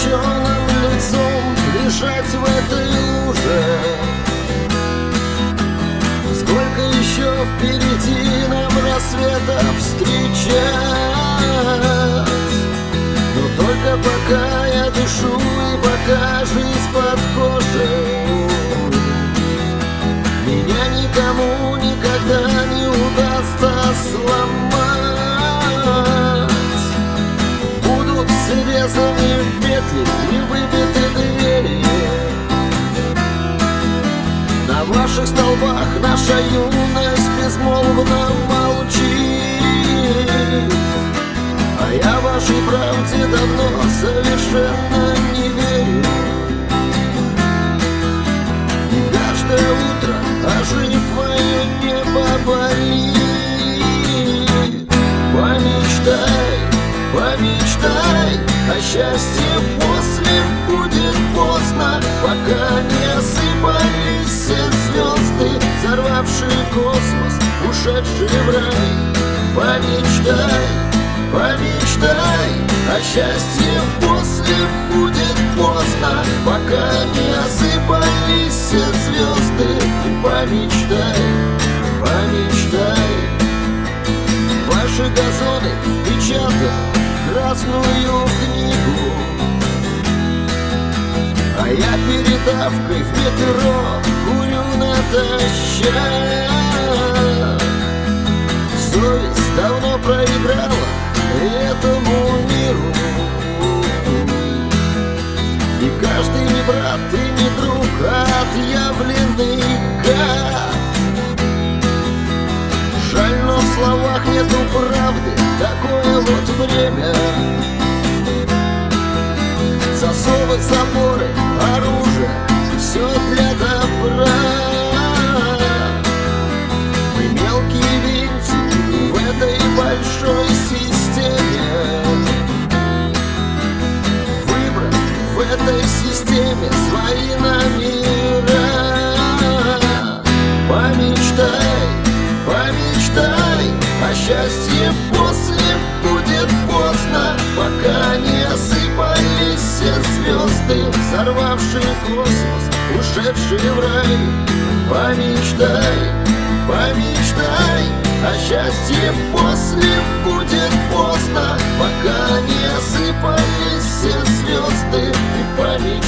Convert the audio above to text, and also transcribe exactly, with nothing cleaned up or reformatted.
омраченным лицом лежать в этой луже. Сколько еще впереди нам рассветов встречать, но только пока я дышу и пока жизнь под кожей, меня никому никогда не удастся сломать. Будут срезаны петли и выбиты двери, на ваших столбах наша юность безмолвно молчит. А я вашей правде давно совершенно не верю. И каждое утро ожив мое небо болит. Помечтай, помечтай о счастье, после будет поздно, пока не осыпались все звезды, взорвавшие космос, ушедшие в рай. Помечтай, помечтай о счастье, после будет поздно, пока не осыпались все звезды. Помечтай, помечтай. Ваши газоны печатают красную книгу, а я перед авкой в метро курю натощак. Совесть давно проиграла этому миру, и каждый не брат и не друг, а отъявленный гад. Жаль, но в словах нету правды, такое вот время. Засовы, заборы, оружие, все для добра. Мы мелкие винтики в этой большой системе. Выбрать в этой системе свои номера. Помечтай, помечтай о счастье, после будет поздно, пока не осыпались все звезды, взорвавшие космос, ушедшие в рай. Помечтай, помечтай о счастье, после будет поздно, пока не осыпались все звезды. Помечтай.